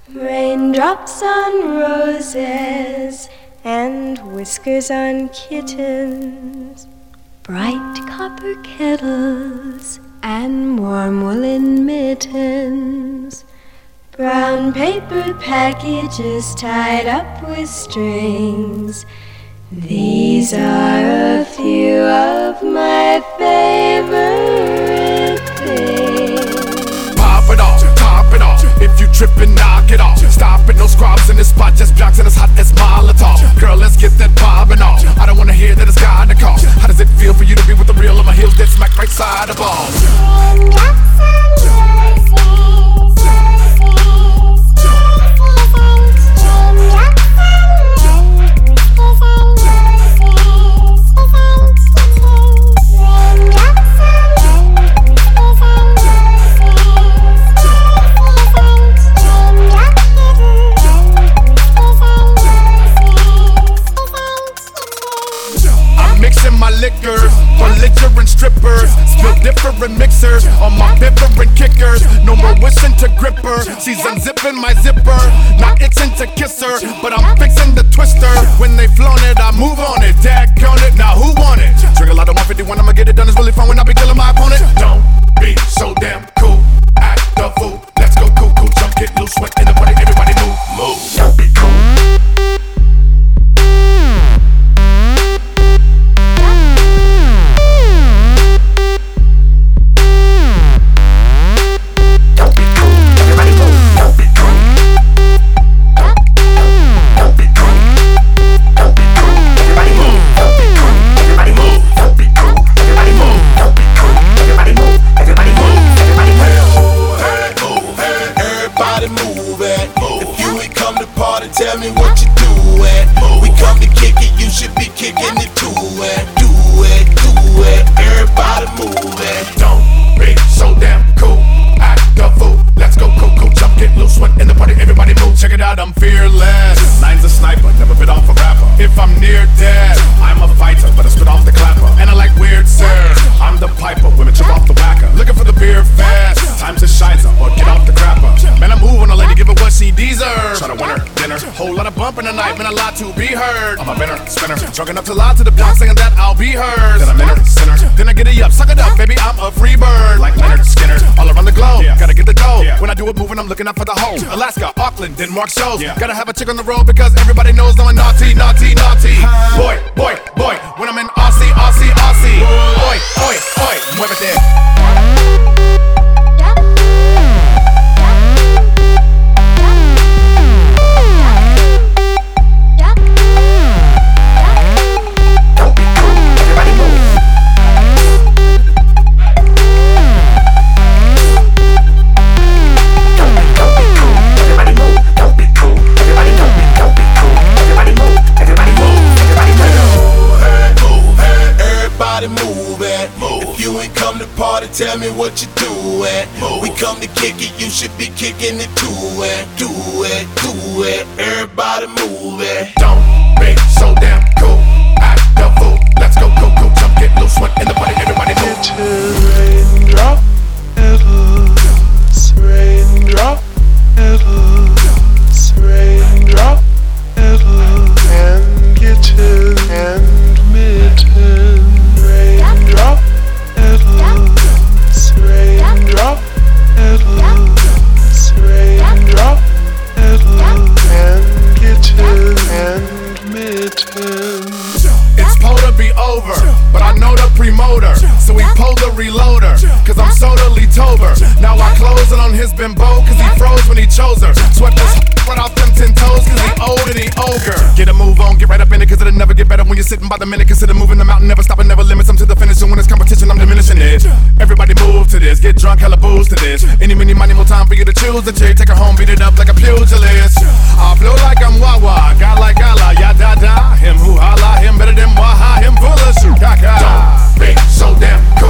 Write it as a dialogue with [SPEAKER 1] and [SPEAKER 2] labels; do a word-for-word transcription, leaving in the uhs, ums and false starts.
[SPEAKER 1] Raindrops on roses and whiskers on kittens, bright copper kettles and warm woolen mittens, brown paper packages tied up with strings. These are a few of my favorite things.
[SPEAKER 2] Pop it off, top it off. If you trippin', knock it off. Stop it, no scrubs in this spot, just blocks and it's hot as Molotov. Girl, let's get that bobbing off. I don't wanna hear that it's God to call. How does it feel for you to be with the real on my heels that smack right side of balls? My liquors, belligerent strippers, spill different mixers on my different kickers. No more wishing to grip her. She's unzipping my zipper, not itching to kiss her, but I'm fixing the twister. When they flown it, I move on it. Daggone it, now who want it? Drink a lot of one fifty-one, I'ma get it done. It's really fun when I be killing my opponent. Don't be so damn cool, act the fool. Let's go cool, cool, jump, get loose, sweat in the party, everybody move, move. Don't be cool.
[SPEAKER 3] Tell me what you doing. We come to kick it, you should be kicking it too. And do it, do it. Everybody move it.
[SPEAKER 2] Don't be so damn cool, act the fool. Let's go cool, cool, jump, get loose, sweat in the party, everybody move. Check it out, I'm fearless. Nine's a sniper, never bit off a rapper. If I'm near dead, I'm a fighter, but I spit off the clapper. And I like weird sirs, I'm the piper, women chip off the whacker. Looking for the beer fast, time's a shizer, or get off the crapper. Man, I'm moving a lady, give her what she deserves. Try to win her dinner, whole lot of bump in the night, man, a lot to be heard. I'm a winner, spinner, drunk enough to lie to the block, saying that I'll be hers. Then I'm in her, sinner, then I get it up, suck it up, baby, I'm a free bird. Like Leonard Skinner, all around the globe, yeah. Gotta get the dough. Yeah. When I do it moving, I'm looking out for the home. Yeah. Alaska, Auckland, Denmark shows. Yeah. Gotta have a chick on the road because everybody knows I'm a naughty, naughty, naughty. Boy, boy, boy, when I'm in Aussie, Aussie, Aussie. Oi, oi, oi, muévete.
[SPEAKER 3] Tell me what you doing. We come to kick it, you should be kicking it too. And do it, do it. Everybody move it.
[SPEAKER 2] Don't be so damn cool, act the fool. Let's go, go, go, jump, get loose, sweat in the party, everybody move.
[SPEAKER 4] Raindrop petals, raindrop petals, raindrop petals, and kitten and mitten, raindrop petals. Raindrop petals, raindrop petals, and kitten and mittens.
[SPEAKER 2] It's supposed to be over, but I know the pre-motor, so we pull the reloader, cause I'm totally tober. Now I close it on his bimbo, cause he froze when he chose her. Swept this right off them ten toes, cause he old and he ogre. Get a move on, get right up in it, cause it'll never get better when you're sitting by the minute. Consider moving the mountain, never stopping, never limits. I'm to the finish, and when it's competition, I'm diminishing it. Everybody move to this, get drunk, hella booze to this. Any, many, money, more time for you to choose the chick. Take her home, beat it up like a pugilist. I flow like I'm Wawa, God like Allah, ya da da. Him who holla, him better than Waha, him full of shit. Don't be so damn cool.